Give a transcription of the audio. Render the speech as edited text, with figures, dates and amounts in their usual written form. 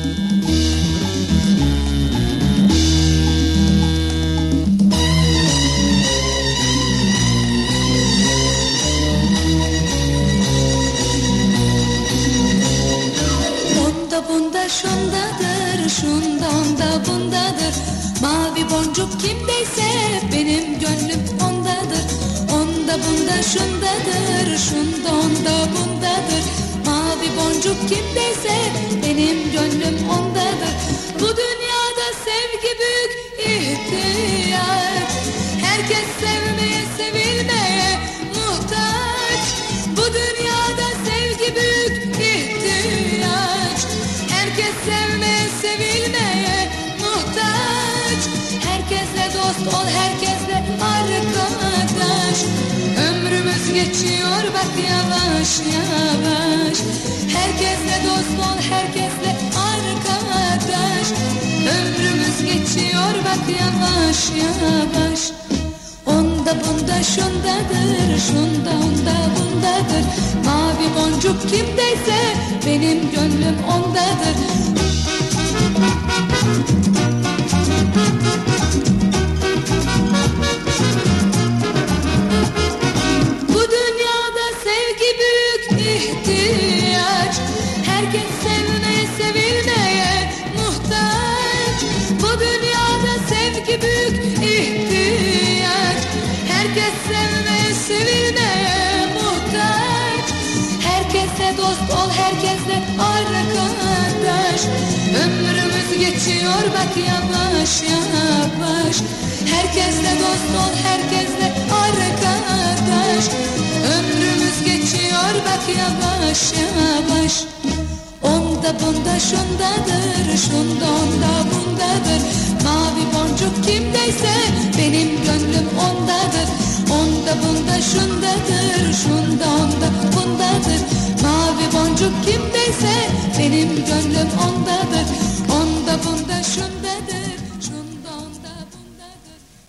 Bunda şundadır, şundan da bundadır. Mavi boncuk kimdeyse benim gönlüm ondadır. Onda bunda şundadır, şundan da bundadır. Mavi boncuk kimdeyse benim gönlüm ondadır. Bu dünyada sevgi büyük ihtiyaç. Herkes sevmeye sevilmeye muhtaç. Bu dünyada sevgi büyük ihtiyaç. Herkes sevmeye, sevilmeye muhtaç. Herkesle dost ol, herkesle arkadaş. Ömrümüz geçiyor bak yavaş yavaş. Herkesle dost ol, herkesle arkadaş. Ömrümüz geçiyor bak yavaş yavaş. Onda bunda şundadır, şunda onda bundadır. Mavi boncuk kimdeyse benim gönlüm ondadır. Bu dünyada sevgi büyük ihtiyaç. Herkes sevmeye, sevilmeye muhtaç. Bu dünyada sevgi büyük ihtiyaç. Herkes sevmeye, sevilmeye muhtaç. Herkesle dost ol, herkesle arkadaş. Ömrümüz geçiyor bak yavaş yavaş. Herkesle dost ol, herkesle arkadaş. Ömrümüz geçiyor bak yavaş yavaş. Onda bunda şundadır, şunda onda bundadır. Mavi boncuk kimdeyse benim gönlüm ondadır. Onda bunda şundadır, şunda onda bundadır. Mavi boncuk kimdeyse benim gönlüm ondadır. Onda bunda şundadır.